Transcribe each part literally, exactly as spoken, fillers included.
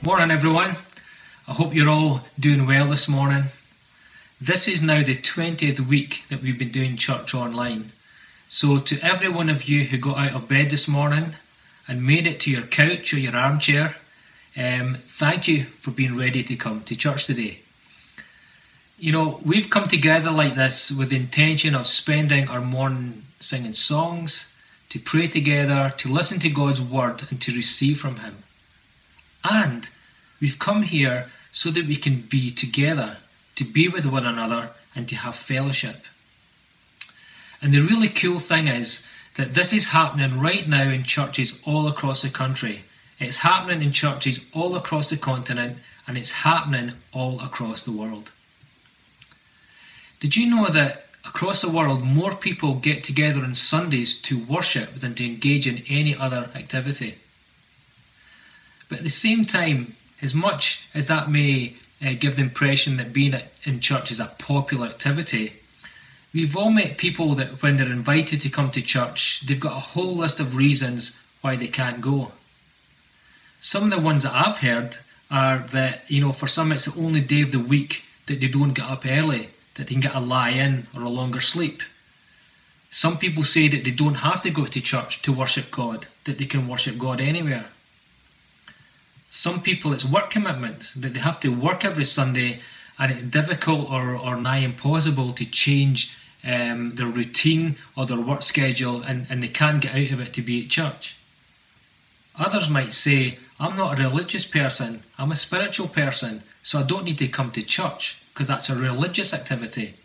Morning everyone. I hope you're all doing well this morning. This is now the twentieth week that we've been doing church online. So to every one of you who got out of bed this morning and made it to your couch or your armchair, um, thank you for being ready to come to church today. You know, we've come together like this with the intention of spending our morning singing songs, to pray together, to listen to God's word and to receive from him. And we've come here so that we can be together, to be with one another and to have fellowship. And the really cool thing is that this is happening right now in churches all across the country. It's happening in churches all across the continent, and it's happening all across the world. Did you know that across the world more people get together on Sundays to worship than to engage in any other activity? But at the same time, as much as that may uh, give the impression that being in church is a popular activity, we've all met people that when they're invited to come to church, they've got a whole list of reasons why they can't go. Some of the ones that I've heard are that, you know, for some it's the only day of the week that they don't get up early, that they can get a lie-in or a longer sleep. Some people say that they don't have to go to church to worship God, that they can worship God anywhere. Some people it's work commitments, that they have to work every Sunday and it's difficult or, or nigh impossible to change um, their routine or their work schedule, and, and they can't get out of it to be at church. Others might say, I'm not a religious person, I'm a spiritual person, so I don't need to come to church because that's a religious activity.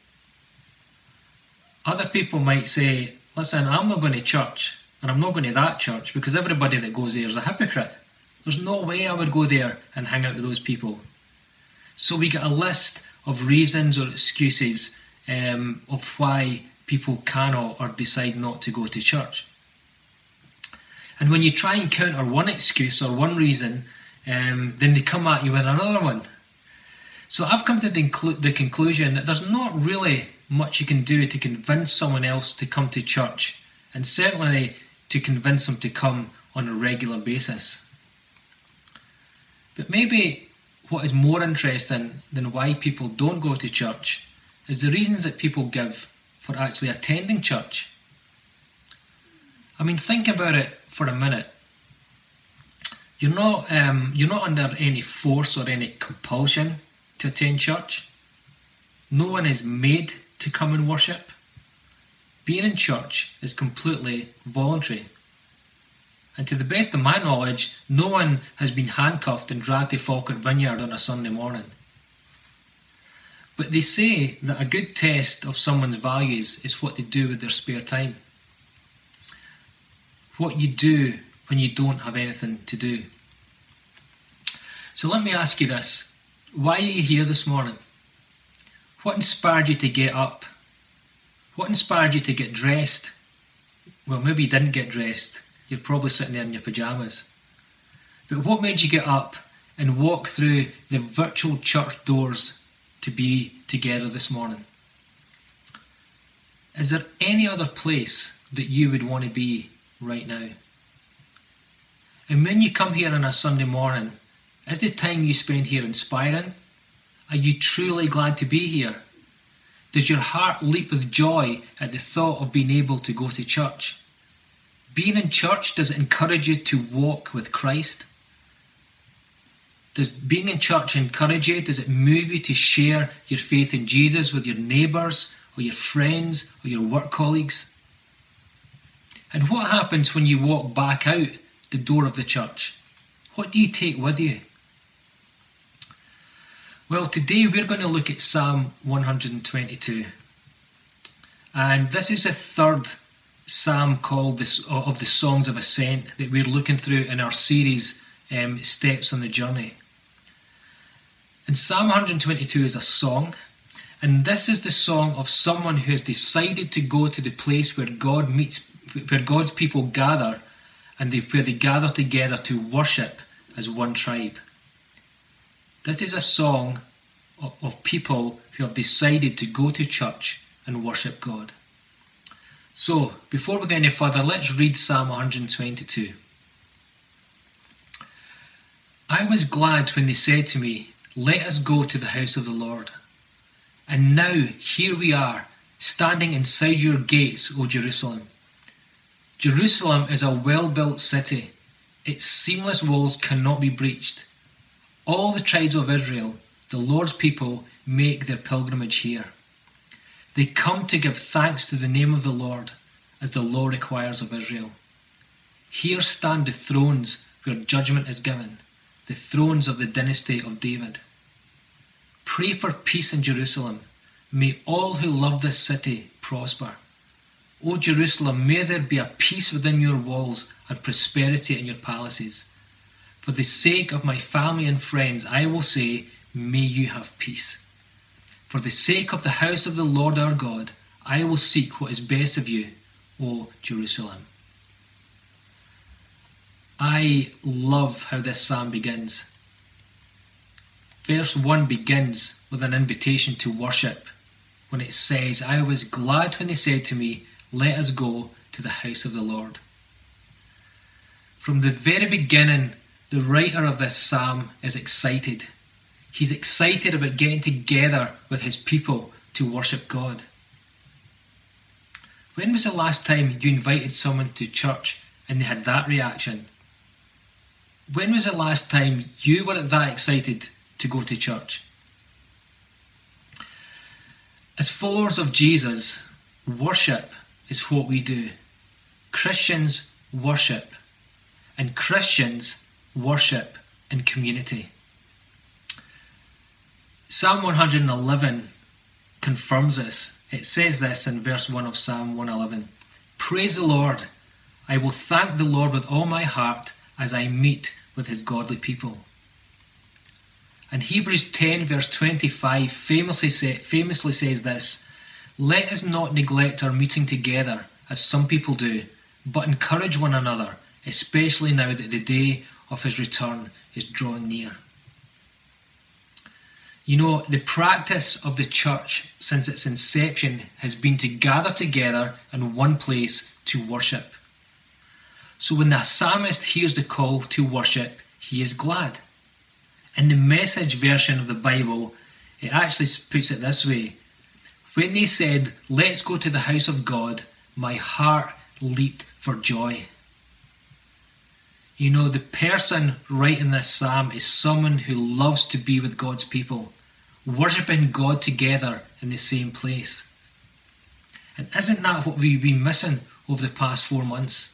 Other people might say, listen, I'm not going to church and I'm not going to that church because everybody that goes there is a hypocrite. There's no way I would go there and hang out with those people. So we get a list of reasons or excuses um, of why people cannot or decide not to go to church. And when you try and counter one excuse or one reason, um, then they come at you with another one. So I've come to the, inclu- the conclusion that there's not really much you can do to convince someone else to come to church, and certainly to convince them to come on a regular basis. But maybe what is more interesting than why people don't go to church is the reasons that people give for actually attending church. I mean, think about it for a minute. You're not, um, you're not under any force or any compulsion to attend church. No one is made to come and worship. Being in church is completely voluntary. And to the best of my knowledge, no one has been handcuffed and dragged to Falkirk Vineyard on a Sunday morning. But they say that a good test of someone's values is what they do with their spare time. What you do when you don't have anything to do. So let me ask you this. Why are you here this morning? What inspired you to get up? What inspired you to get dressed? Well, maybe you didn't get dressed. You're probably sitting there in your pyjamas. But what made you get up and walk through the virtual church doors to be together this morning? Is there any other place that you would want to be right now? And when you come here on a Sunday morning, is the time you spend here inspiring? Are you truly glad to be here? Does your heart leap with joy at the thought of being able to go to church? Being in church, does it encourage you to walk with Christ? Does being in church encourage you? Does it move you to share your faith in Jesus with your neighbours or your friends or your work colleagues? And what happens when you walk back out the door of the church? What do you take with you? Well, today we're going to look at Psalm one hundred twenty-two. And this is the third psalm called this, of the Songs of Ascent that we're looking through in our series, um, Steps on the Journey. And Psalm one hundred twenty-two is a song, and this is the song of someone who has decided to go to the place where God meets, where God's people gather, and they, where they gather together to worship as one tribe. This is a song of, of people who have decided to go to church and worship God. So, before we go any further, let's read Psalm one hundred twenty-two. I was glad when they said to me, let us go to the house of the Lord. And now here we are, standing inside your gates, O Jerusalem. Jerusalem is a well-built city. Its seamless walls cannot be breached. All the tribes of Israel, the Lord's people, make their pilgrimage here. They come to give thanks to the name of the Lord, as the law requires of Israel. Here stand the thrones where judgment is given, the thrones of the dynasty of David. Pray for peace in Jerusalem. May all who love this city prosper. O Jerusalem, may there be a peace within your walls and prosperity in your palaces. For the sake of my family and friends, I will say, may you have peace. For the sake of the house of the Lord our God, I will seek what is best of you, O Jerusalem. I love how this psalm begins. Verse one begins with an invitation to worship, when it says, I was glad when they said to me, let us go to the house of the Lord. From the very beginning, the writer of this psalm is excited. He's excited about getting together with his people to worship God. When was the last time you invited someone to church and they had that reaction? When was the last time you were that excited to go to church? As followers of Jesus, worship is what we do. Christians worship, and Christians worship in community. Psalm one hundred eleven confirms this. It says this in verse one of Psalm one eleven. Praise the Lord. I will thank the Lord with all my heart as I meet with his godly people. And Hebrews ten verse twenty-five famously, say, famously says this, let us not neglect our meeting together as some people do, but encourage one another, especially now that the day of his return is drawing near. You know, the practice of the church since its inception has been to gather together in one place to worship. So when the psalmist hears the call to worship, he is glad. In the Message version of the Bible, it actually puts it this way. When they said, let's go to the house of God, my heart leaped for joy. You know, the person writing this psalm is someone who loves to be with God's people, worshipping God together in the same place. And isn't that what we've been missing over the past four months?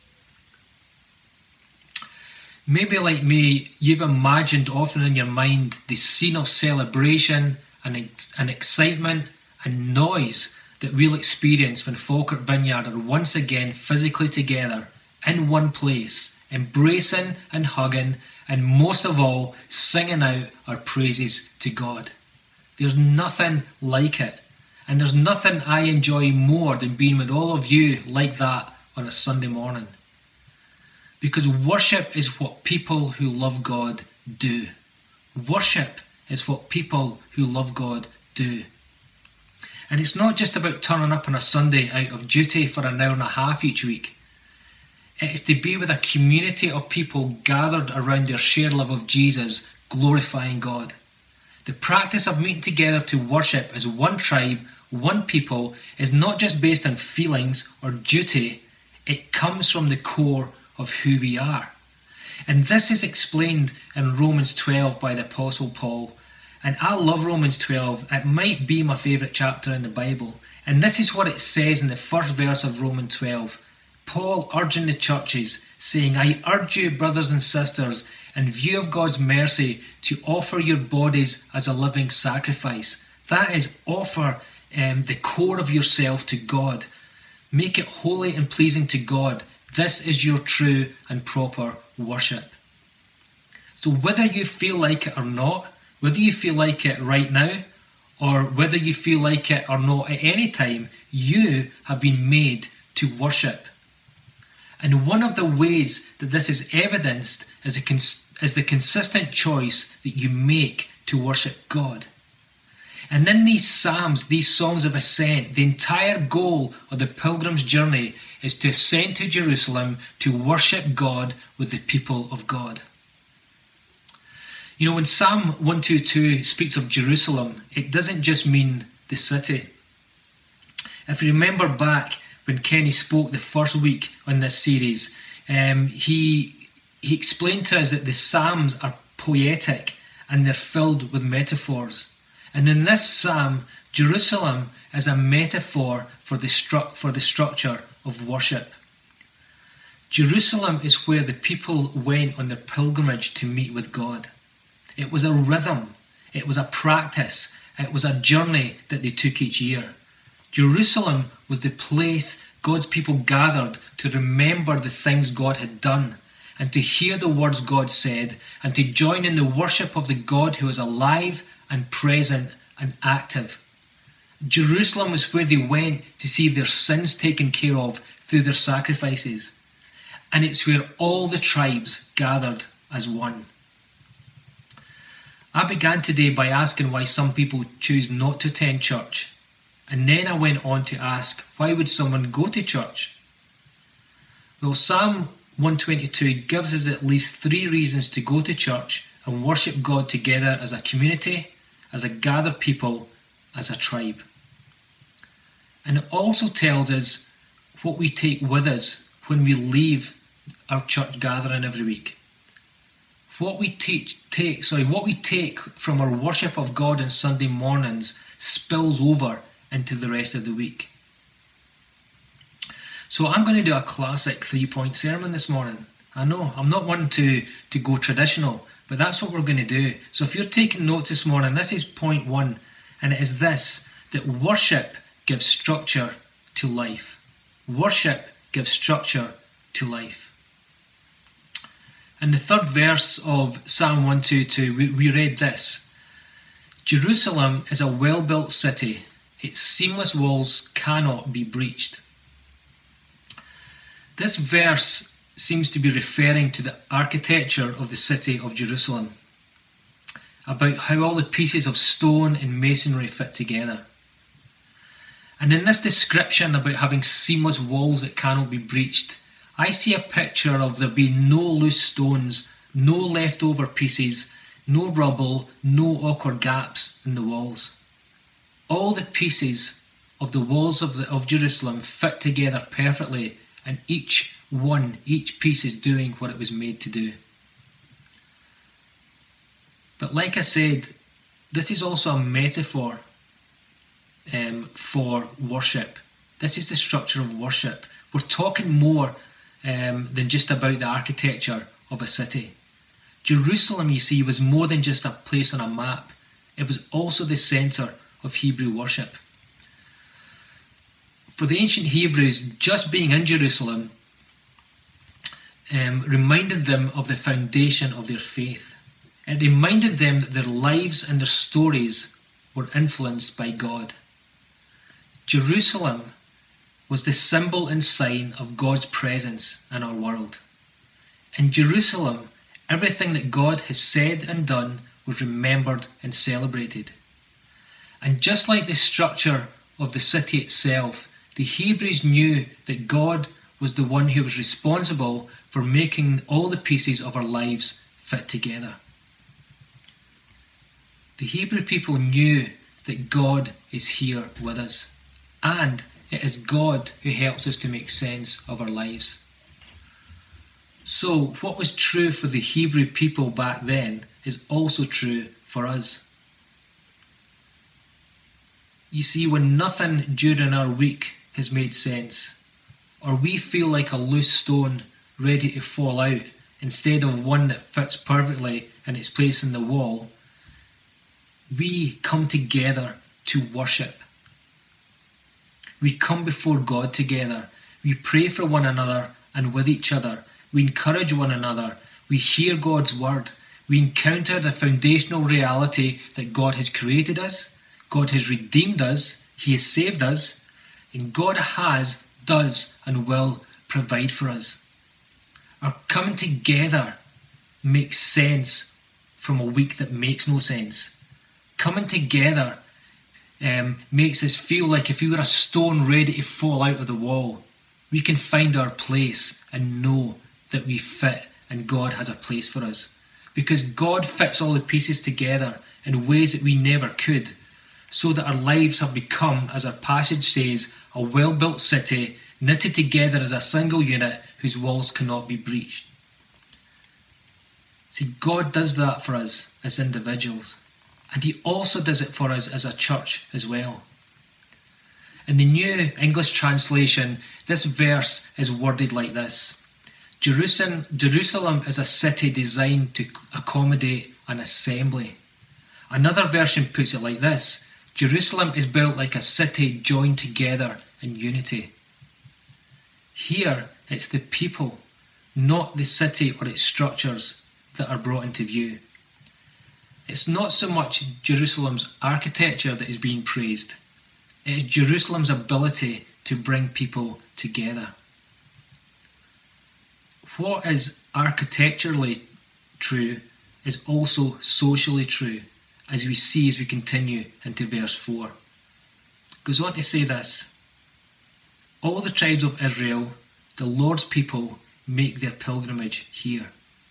Maybe like me, you've imagined often in your mind the scene of celebration and, and excitement and noise that we'll experience when Falkirk Vineyard are once again physically together in one place, embracing and hugging, and most of all, singing out our praises to God. There's nothing like it, and there's nothing I enjoy more than being with all of you like that on a Sunday morning. Because worship is what people who love God do. Worship is what people who love God do. And it's not just about turning up on a Sunday out of duty for an hour and a half each week. It is to be with a community of people gathered around their shared love of Jesus, glorifying God. The practice of meeting together to worship as one tribe, one people, is not just based on feelings or duty. It comes from the core of who we are. And this is explained in Romans twelve by the Apostle Paul. And I love Romans twelve. It might be my favourite chapter in the Bible. And this is what it says in the first verse of Romans twelve. Paul urging the churches, saying, I urge you, brothers and sisters, in view of God's mercy, to offer your bodies as a living sacrifice. That is, offer um, the core of yourself to God. Make it holy and pleasing to God. This is your true and proper worship. So whether you feel like it or not, whether you feel like it right now, or whether you feel like it or not at any time, you have been made to worship. And one of the ways that this is evidenced is, a cons- is the consistent choice that you make to worship God. And in these psalms, these songs of ascent, the entire goal of the pilgrim's journey is to ascend to Jerusalem to worship God with the people of God. You know, when Psalm one twenty-two speaks of Jerusalem, it doesn't just mean the city. If you remember back when Kenny spoke the first week on this series, um, he, he explained to us that the Psalms are poetic and they're filled with metaphors. And in this psalm, Jerusalem is a metaphor for the, stru- for the structure of worship. Jerusalem is where the people went on their pilgrimage to meet with God. It was a rhythm, it was a practice, it was a journey that they took each year. Jerusalem was the place God's people gathered to remember the things God had done and to hear the words God said and to join in the worship of the God who is alive and present and active. Jerusalem was where they went to see their sins taken care of through their sacrifices. And it's where all the tribes gathered as one. I began today by asking why some people choose not to attend church. And then I went on to ask, why would someone go to church? Well, Psalm one twenty-two gives us at least three reasons to go to church and worship God together as a community, as a gathered people, as a tribe. And it also tells us what we take with us when we leave our church gathering every week. What we teach, take, sorry, what we take from our worship of God on Sunday mornings spills over into the rest of the week. So I'm going to do a classic three-point sermon this morning. I know, I'm not one to, to go traditional, but that's what we're going to do. So if you're taking notes this morning, this is point one, and it is this, that worship gives structure to life. Worship gives structure to life. In the third verse of Psalm one twenty-two, we, we read this: Jerusalem is a well-built city. Its seamless walls cannot be breached. This verse seems to be referring to the architecture of the city of Jerusalem, about how all the pieces of stone and masonry fit together. And in this description about having seamless walls that cannot be breached, I see a picture of there being no loose stones, no leftover pieces, no rubble, no awkward gaps in the walls. All the pieces of the walls of, the, of Jerusalem fit together perfectly, and each one, each piece is doing what it was made to do. But like I said, this is also a metaphor um, for worship. This is the structure of worship. We're talking more um, than just about the architecture of a city. Jerusalem, you see, was more than just a place on a map. It was also the centre of Hebrew worship. For the ancient Hebrews, just being in Jerusalem um, reminded them of the foundation of their faith. It reminded them that their lives and their stories were influenced by God. Jerusalem was the symbol and sign of God's presence in our world. In Jerusalem, everything that God has said and done was remembered and celebrated. And just like the structure of the city itself, the Hebrews knew that God was the one who was responsible for making all the pieces of our lives fit together. The Hebrew people knew that God is here with us, and it is God who helps us to make sense of our lives. So, what was true for the Hebrew people back then is also true for us. You see, when nothing during our week has made sense, or we feel like a loose stone ready to fall out instead of one that fits perfectly in its place in the wall, we come together to worship. We come before God together. We pray for one another and with each other. We encourage one another. We hear God's word. We encounter the foundational reality that God has created us. God has redeemed us, He has saved us, and God has, does, and will provide for us. Our coming together makes sense from a week that makes no sense. Coming together um, makes us feel like if we were a stone ready to fall out of the wall, we can find our place and know that we fit and God has a place for us. because God fits all the pieces together in ways that we never could, so that our lives have become, as our passage says, a well-built city, knitted together as a single unit whose walls cannot be breached. See, God does that for us as individuals, and he also does it for us as a church as well. In the New English Translation, this verse is worded like this: Jerusalem, Jerusalem is a city designed to accommodate an assembly. Another version puts it like this: Jerusalem is built like a city joined together in unity. Here, it's the people, not the city or its structures, that are brought into view. It's not so much Jerusalem's architecture that is being praised. It is Jerusalem's ability to bring people together. What is architecturally true is also socially true, as we see as we continue into verse four. It goes on to say this: all the tribes of Israel, the Lord's people, make their pilgrimage here.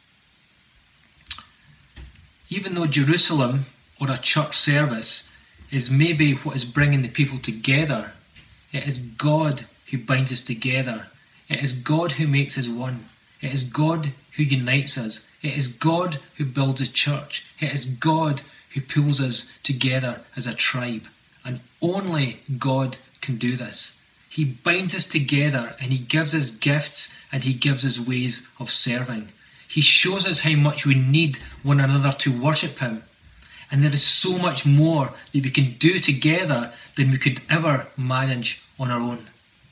Even though Jerusalem, or a church service, is maybe what is bringing the people together, it is God who binds us together. It is God who makes us one. It is God who unites us. It is God who builds a church. It is God who pulls us together as a tribe. And only God can do this. He binds us together, and he gives us gifts, and he gives us ways of serving. He shows us how much we need one another to worship him. And there is so much more that we can do together than we could ever manage on our own.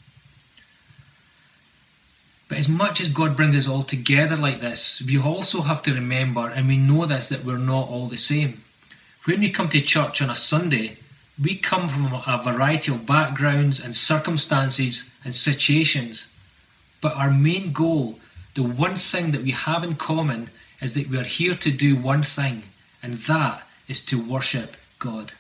But as much as God brings us all together like this, we also have to remember, and we know this, that we're not all the same. When we come to church on a Sunday, we come from a variety of backgrounds and circumstances and situations. But our main goal, the one thing that we have in common, is that we are here to do one thing, and that is to worship God.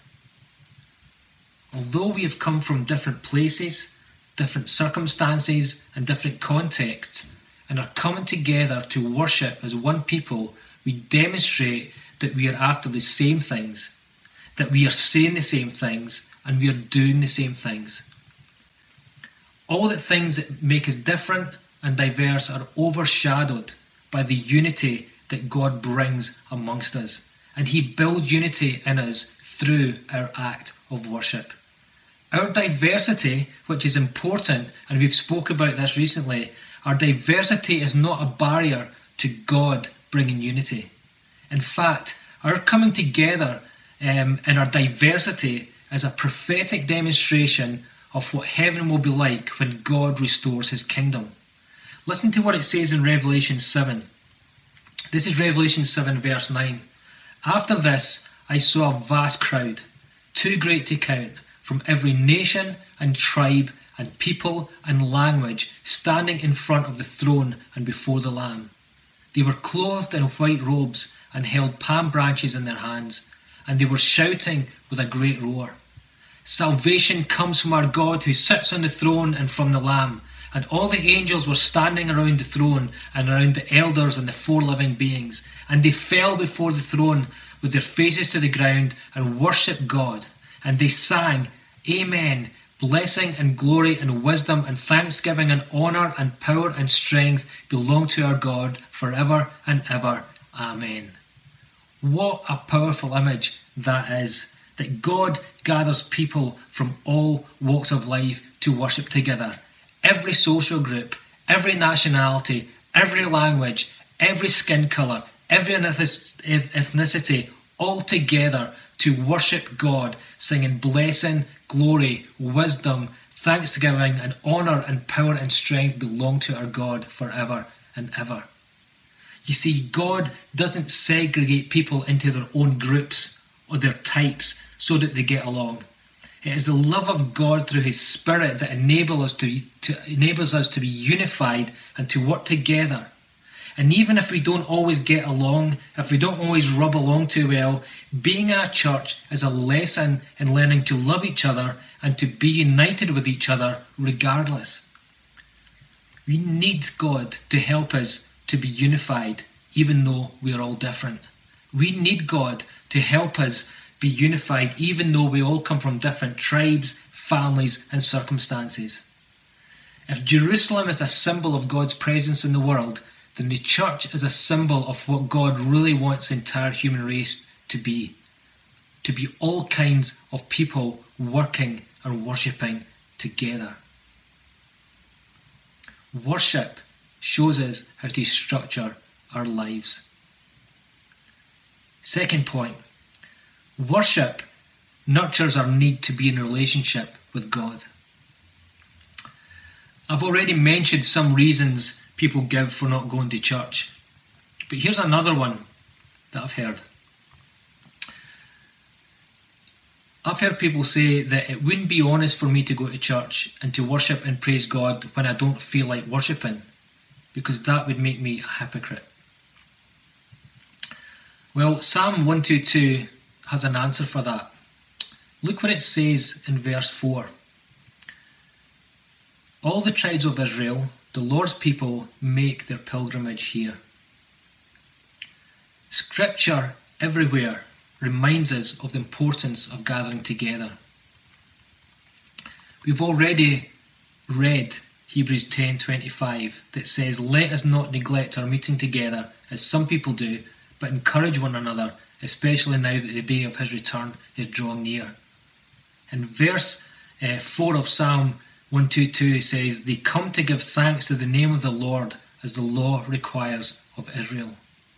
Although we have come from different places, different circumstances and different contexts, and are coming together to worship as one people, we demonstrate that we are after the same things, that we are saying the same things, and we are doing the same things. All the things that make us different and diverse are overshadowed by the unity that God brings amongst us, and he builds unity in us through our act of worship. Our diversity, which is important, and we've spoke about this recently, our diversity is not a barrier to God bringing unity. In fact, our coming together um, in our diversity is a prophetic demonstration of what heaven will be like when God restores his kingdom. Listen to what it says in Revelation seven. This is Revelation seven verse nine. After this I saw a vast crowd, too great to count, from every nation and tribe and people and language, standing in front of the throne and before the Lamb. They were clothed in white robes and held palm branches in their hands, and they were shouting with a great roar. Salvation comes from our God who sits on the throne and from the Lamb. And all the angels were standing around the throne and around the elders and the four living beings. And they fell before the throne with their faces to the ground and worshipped God. And they sang, Amen, blessing and glory and wisdom and thanksgiving and honour and power and strength belong to our God forever and ever. Amen. What a powerful image that is, that God gathers people from all walks of life to worship together. Every social group, every nationality, every language, every skin colour, every ethnicity, all together to worship God, singing blessing, glory, wisdom, thanksgiving and honour and power and strength belong to our God forever and ever. You see, God doesn't segregate people into their own groups or their types so that they get along. It is the love of God through his Spirit that enable us to, to, enables us to be unified and to work together. And even if we don't always get along, if we don't always rub along too well, being in a church is a lesson in learning to love each other and to be united with each other regardless. We need God to help us to be unified, even though we are all different. We need God to help us be unified, even though we all come from different tribes, families, and circumstances. If Jerusalem is a symbol of God's presence in the world, then the church is a symbol of what God really wants the entire human race to be. To be all kinds of people working and worshipping together. Worship shows us how to structure our lives. Second point, worship nurtures our need to be in a relationship with God. I've already mentioned some reasons people give for not going to church, but here's another one that I've heard. I've heard people say that it wouldn't be honest for me to go to church and to worship and praise God when I don't feel like worshipping, because that would make me a hypocrite. Well, Psalm one twenty-two has an answer for that. Look what it says in verse four. All the tribes of Israel, the Lord's people, make their pilgrimage here. Scripture everywhere reminds us of the importance of gathering together. We've already read Hebrews ten twenty-five that says, "Let us not neglect our meeting together as some people do, but encourage one another, especially now that the day of his return is drawing near." And verse uh, four of Psalm one twenty-two says, "They come to give thanks to the name of the Lord as the law requires of Israel."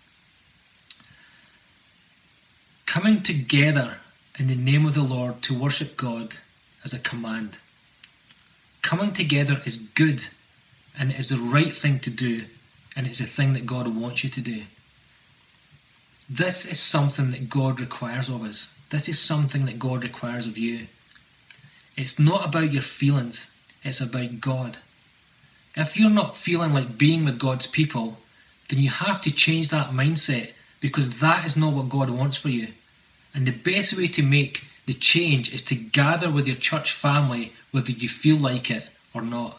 Coming together in the name of the Lord to worship God is a command. Coming together is good, and it is the right thing to do, and it's the thing that God wants you to do. This is something that God requires of us. This is something that God requires of you. It's not about your feelings, it's about God. If you're not feeling like being with God's people, then you have to change that mindset, because that is not what God wants for you. And the best way to make the change is to gather with your church family, whether you feel like it or not.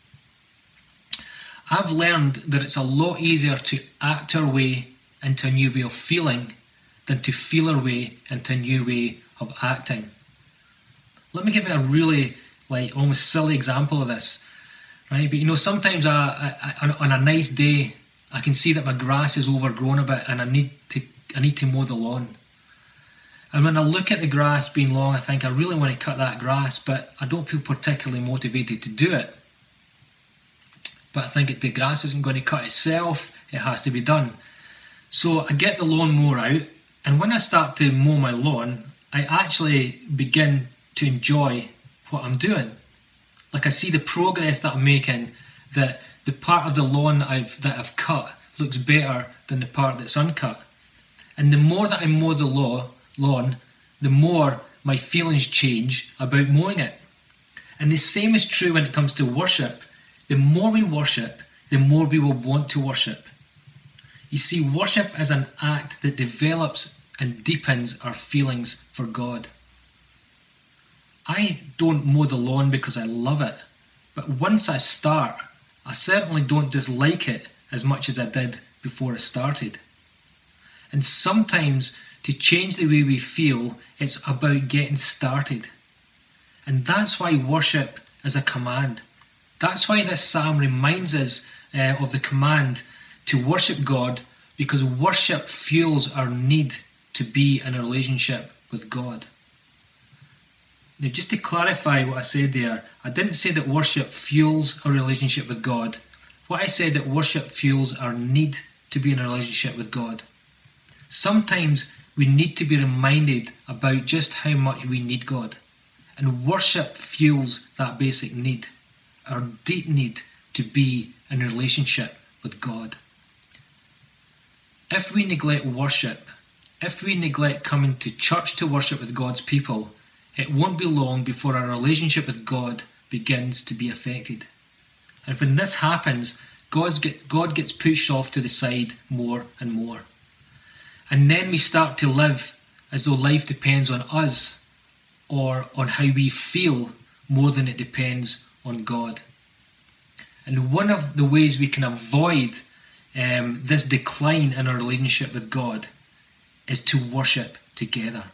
I've learned that it's a lot easier to act our way into a new way of feeling than to feel our way into a new way of acting. Let me give you a really, like, almost silly example of this, right? But you know, sometimes I, I, on a nice day, I can see that my grass is overgrown a bit, and I need to, I need to mow the lawn. And when I look at the grass being long, I think I really want to cut that grass, but I don't feel particularly motivated to do it. But I think if the grass isn't going to cut itself, it has to be done. So I get the lawnmower out, and when I start to mow my lawn, I actually begin to enjoy what I'm doing. Like, I see the progress that I'm making, that the part of the lawn that I've that I've cut looks better than the part that's uncut. And the more that I mow the law, lawn, the more my feelings change about mowing it. And the same is true when it comes to worship. The more we worship, the more we will want to worship. You see, worship is an act that develops and deepens our feelings for God. I don't mow the lawn because I love it, but once I start, I certainly don't dislike it as much as I did before I started. And sometimes, to change the way we feel, it's about getting started. And that's why worship is a command. That's why this psalm reminds us uh, of the command to worship God, because worship fuels our need to be in a relationship with God. Now, just to clarify what I said there, I didn't say that worship fuels our relationship with God. What I said, that worship fuels our need to be in a relationship with God. Sometimes we need to be reminded about just how much we need God. And worship fuels that basic need, our deep need to be in a relationship with God. If we neglect worship, if we neglect coming to church to worship with God's people, it won't be long before our relationship with God begins to be affected. And when this happens, God gets pushed off to the side more and more. And then we start to live as though life depends on us, or on how we feel, more than it depends on God. And one of the ways we can avoid um, this decline in our relationship with God is to worship together.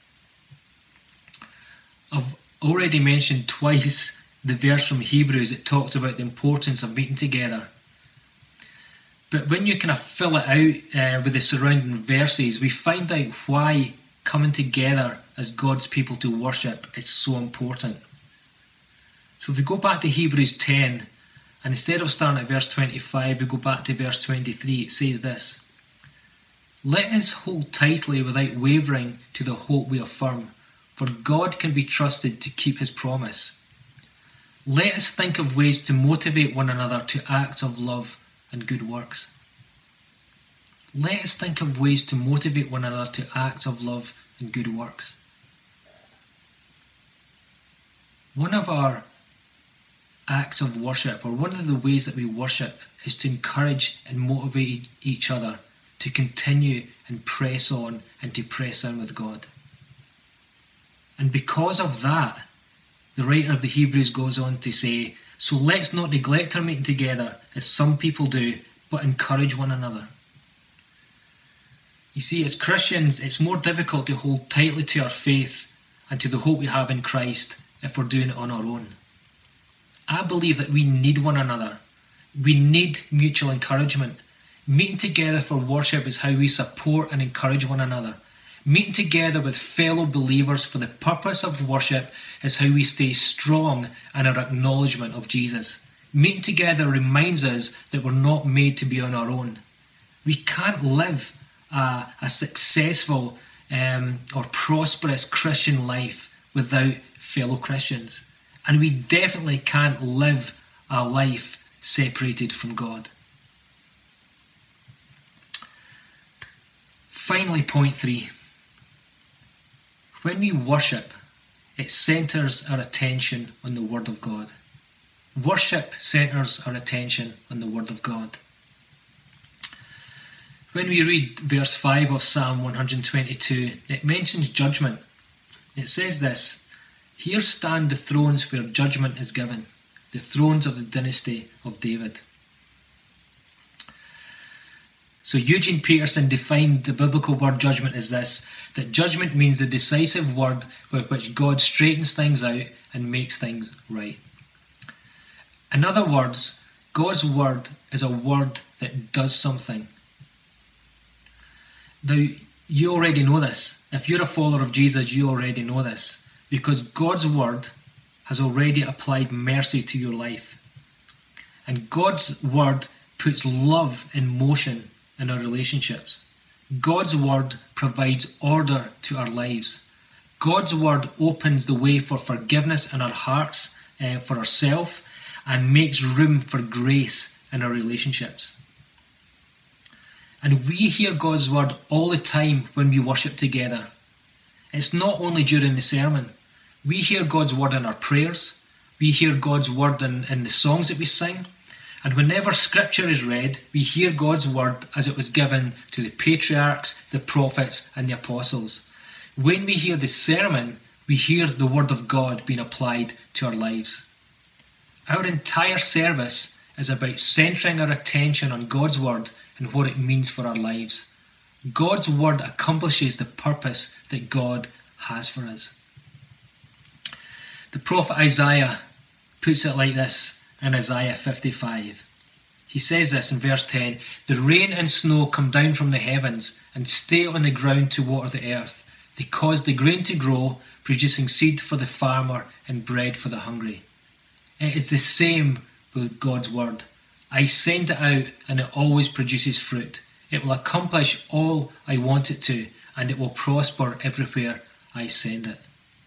I've already mentioned twice the verse from Hebrews that talks about the importance of meeting together. But when you kind of fill it out uh, with the surrounding verses, we find out why coming together as God's people to worship is so important. So if we go back to Hebrews ten, and instead of starting at verse twenty-five, we go back to verse twenty-three, it says this: "Let us hold tightly without wavering to the hope we affirm, for God can be trusted to keep his promise. Let us think of ways to motivate one another to acts of love and good works." Let us think of ways to motivate one another to acts of love and good works. One of our acts of worship, or one of the ways that we worship, is to encourage and motivate each other to continue and press on and to press in with God. And because of that, the writer of the Hebrews goes on to say, "So let's not neglect our meeting together, as some people do, but encourage one another." You see, as Christians, it's more difficult to hold tightly to our faith and to the hope we have in Christ if we're doing it on our own. I believe that we need one another. We need mutual encouragement. Meeting together for worship is how we support and encourage one another. Meeting together with fellow believers for the purpose of worship is how we stay strong in our acknowledgement of Jesus. Meeting together reminds us that we're not made to be on our own. We can't live a, a successful um, or prosperous Christian life without fellow Christians. And we definitely can't live a life separated from God. Finally, point three. When we worship, it centres our attention on the Word of God. Worship centres our attention on the Word of God. When we read verse five of Psalm one twenty-two, it mentions judgment. It says this: "Here stand the thrones where judgment is given, the thrones of the dynasty of David." So Eugene Peterson defined the biblical word judgment as this: that judgment means the decisive word with which God straightens things out and makes things right. In other words, God's word is a word that does something. Now, you already know this. If you're a follower of Jesus, you already know this, because God's word has already applied mercy to your life. And God's word puts love in motion in our relationships. God's word provides order to our lives. God's word opens the way for forgiveness in our hearts, uh, for ourselves, and makes room for grace in our relationships. And we hear God's word all the time when we worship together. It's not only during the sermon. We hear God's word in our prayers. We hear God's word in, in the songs that we sing. And whenever scripture is read, we hear God's word as it was given to the patriarchs, the prophets, and the apostles. When we hear the sermon, we hear the word of God being applied to our lives. Our entire service is about centering our attention on God's word and what it means for our lives. God's word accomplishes the purpose that God has for us. The prophet Isaiah puts it like this in Isaiah fifty-five. He says this in verse ten: "The rain and snow come down from the heavens and stay on the ground to water the earth. They cause the grain to grow, producing seed for the farmer and bread for the hungry." It is the same with God's word. I send it out and it always produces fruit. It will accomplish all I want it to, and it will prosper everywhere I send it.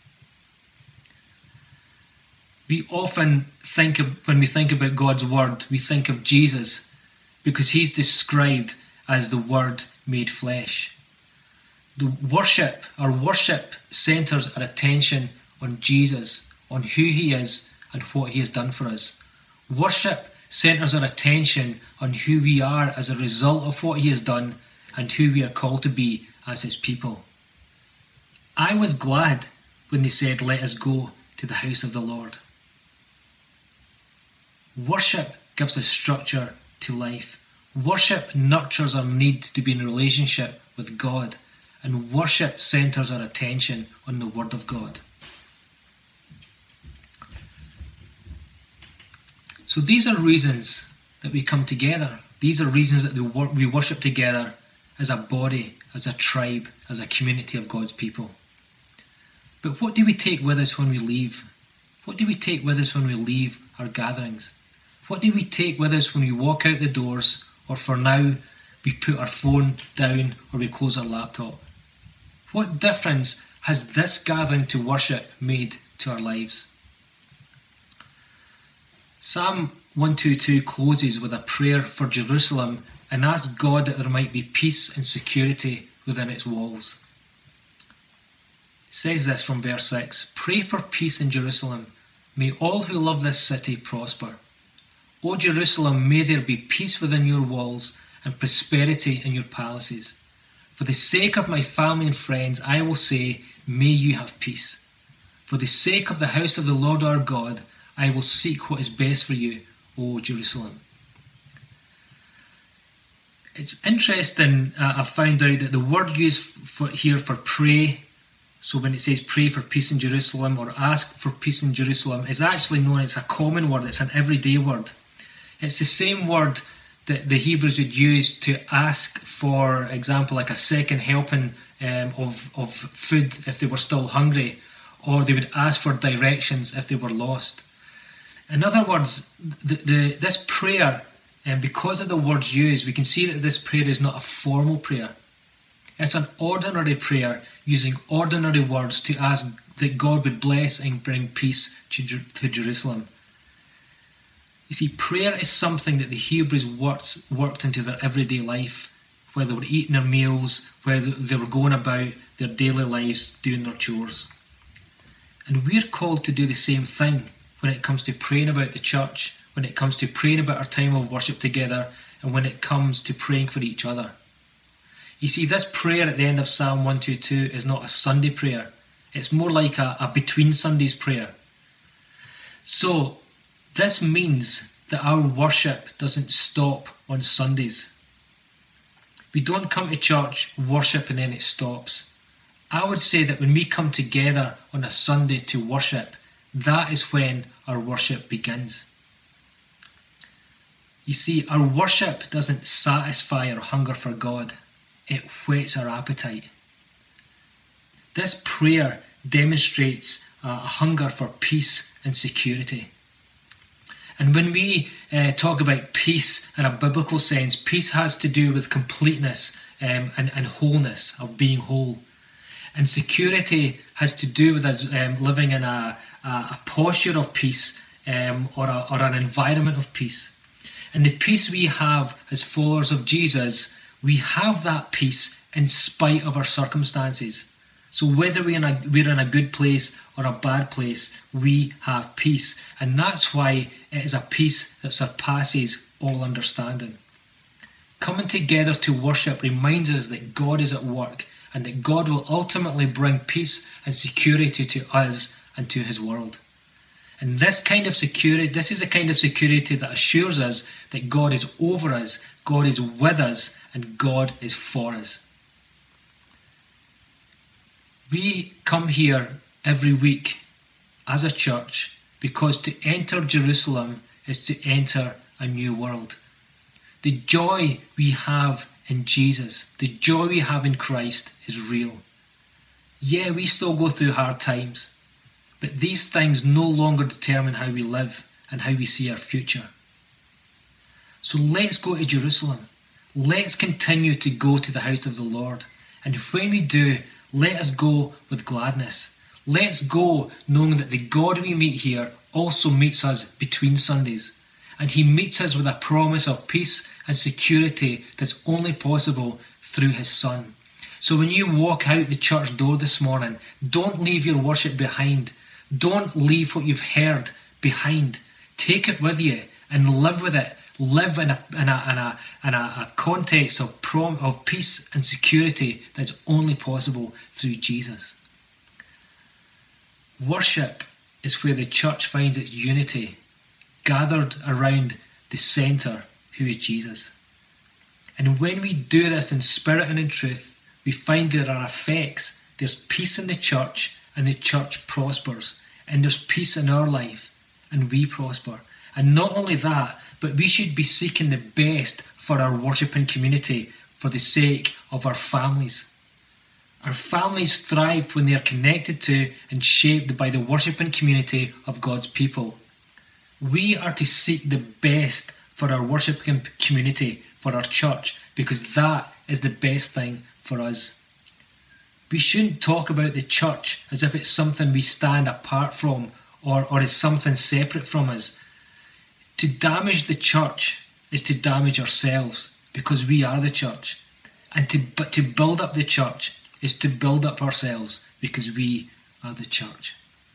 We often think of, when we think about God's word, we think of Jesus, because he's described as the Word made flesh. The worship, our worship centres our attention on Jesus, on who he is and what he has done for us. Worship centres our attention on who we are as a result of what he has done and who we are called to be as his people. I was glad when they said, "Let us go to the house of the Lord." Worship gives us structure to life. Worship nurtures our need to be in a relationship with God. and worship centres our attention on the Word of God. So these are reasons that we come together. These are reasons that we worship together as a body, as a tribe, as a community of God's people. But what do we take with us when we leave? What do we take with us when we leave our gatherings? What do we take with us when we walk out the doors, or for now, we put our phone down or we close our laptop? What difference has this gathering to worship made to our lives? Psalm one twenty-two closes with a prayer for Jerusalem and asks God that there might be peace and security within its walls. It says this from verse six, "Pray for peace in Jerusalem. May all who love this city prosper. O Jerusalem, may there be peace within your walls and prosperity in your palaces. For the sake of my family and friends, I will say, may you have peace. For the sake of the house of the Lord our God, I will seek what is best for you, O Jerusalem." It's interesting, uh, I've found out that the word used for, here for pray, so when it says pray for peace in Jerusalem or ask for peace in Jerusalem, is actually known as a common word. It's an everyday word. It's the same word that the Hebrews would use to ask for example, like a second helping um, of, of food if they were still hungry, or they would ask for directions if they were lost. In other words, the, the, this prayer, and um, because of the words used, we can see that this prayer is not a formal prayer. It's an ordinary prayer using ordinary words to ask that God would bless and bring peace to, to Jerusalem. You see, prayer is something that the Hebrews worked, worked into their everyday life, whether they were eating their meals, whether they were going about their daily lives doing their chores. And we're called to do the same thing when it comes to praying about the church, when it comes to praying about our time of worship together, and when it comes to praying for each other. You see, this prayer at the end of Psalm one twenty-two is not a Sunday prayer. It's more like a, a between Sundays prayer. So, this means that our worship doesn't stop on Sundays. We don't come to church, worship, and then it stops. I would say that when we come together on a Sunday to worship, that is when our worship begins. You see, our worship doesn't satisfy our hunger for God. It whets our appetite. This prayer demonstrates a hunger for peace and security. And when we uh, talk about peace in a biblical sense, peace has to do with completeness um, and, and wholeness, of being whole. And security has to do with us um, living in a, a, a posture of peace um, or, a, or an environment of peace. And the peace we have as followers of Jesus, we have that peace in spite of our circumstances. So whether we're in, a, we're in a good place or a bad place, we have peace. And that's why it is a peace that surpasses all understanding. Coming together to worship reminds us that God is at work and that God will ultimately bring peace and security to us and to his world. And this kind of security, this is the kind of security that assures us that God is over us, God is with us, and God is for us. We come here every week as a church because to enter Jerusalem is to enter a new world. The joy we have in Jesus, the joy we have in Christ is real. Yeah, we still go through hard times, but these things no longer determine how we live and how we see our future. So let's go to Jerusalem. Let's continue to go to the house of the Lord. And when we do, let us go with gladness. Let's go knowing that the God we meet here also meets us between Sundays. And he meets us with a promise of peace and security that's only possible through his Son. So when you walk out the church door this morning, don't leave your worship behind. Don't leave what you've heard behind. Take it with you and live with it. Live in a, in a, in a, in a, a context of, prom, of peace and security that's only possible through Jesus. Worship is where the church finds its unity, gathered around the centre, who is Jesus. And when we do this in spirit and in truth, we find there are effects. There's peace in the church, and the church prospers. And there's peace in our life, and we prosper. And not only that, but we should be seeking the best for our worshipping community for the sake of our families. Our families thrive when they are connected to and shaped by the worshipping community of God's people. We are to seek the best for our worshipping community, for our church, because that is the best thing for us. We shouldn't talk about the church as if it's something we stand apart from or, or is something separate from us. To damage the church is to damage ourselves, because we are the church. And to but to build up the church is to build up ourselves, because we are the church.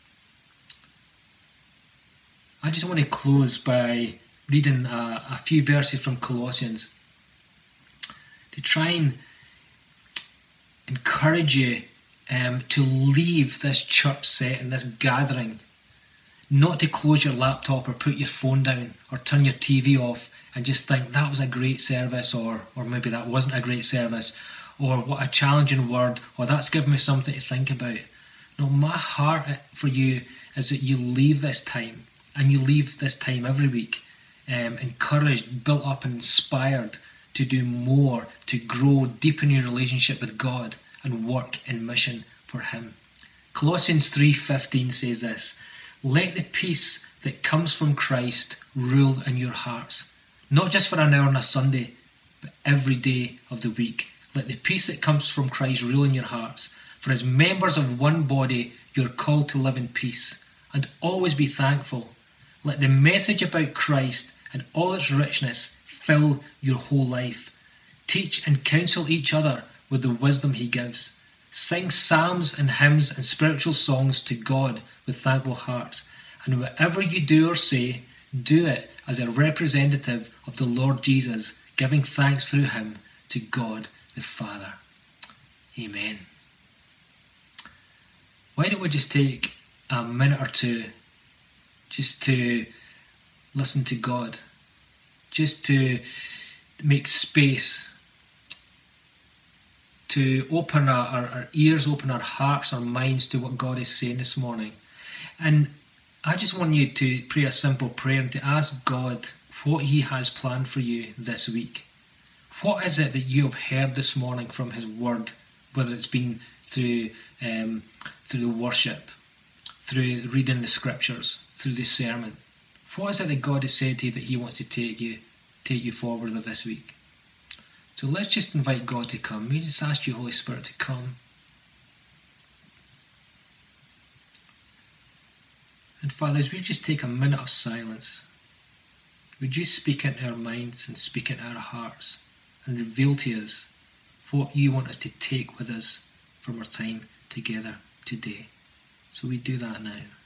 I just want to close by reading a, a few verses from Colossians to try and encourage you um, to leave this church setting, this gathering, not to close your laptop or put your phone down or turn your T V off and just think that was a great service, or or maybe that wasn't a great service, or what a challenging word, or that's given me something to think about. No, my heart for you is that you leave this time, and you leave this time every week um, encouraged, built up and inspired to do more, to grow, deepen your relationship with God and work in mission for Him. Colossians three fifteen says this: let the peace that comes from Christ rule in your hearts, not just for an hour on a Sunday, but every day of the week. Let the peace that comes from Christ rule in your hearts. For as members of one body, you're called to live in peace, and always be thankful. Let the message about Christ and all its richness fill your whole life. Teach and counsel each other with the wisdom He gives. Sing psalms and hymns and spiritual songs to God with thankful hearts. And whatever you do or say, do it as a representative of the Lord Jesus, giving thanks through Him to God the Father. Amen. Why don't we just take a minute or two just to listen to God, just to make space, to open our, our, our ears, open our hearts, our minds to what God is saying this morning. And I just want you to pray a simple prayer and to ask God what He has planned for you this week. What is it that you have heard this morning from His Word, whether it's been through um, through the worship, through reading the Scriptures, through the sermon? What is it that God has said to you that He wants to take you take you forward with this week? So let's just invite God to come. We just ask you, Holy Spirit, to come. And Father, as we just take a minute of silence, would you speak into our minds and speak into our hearts and reveal to us what you want us to take with us from our time together today. So we do that now.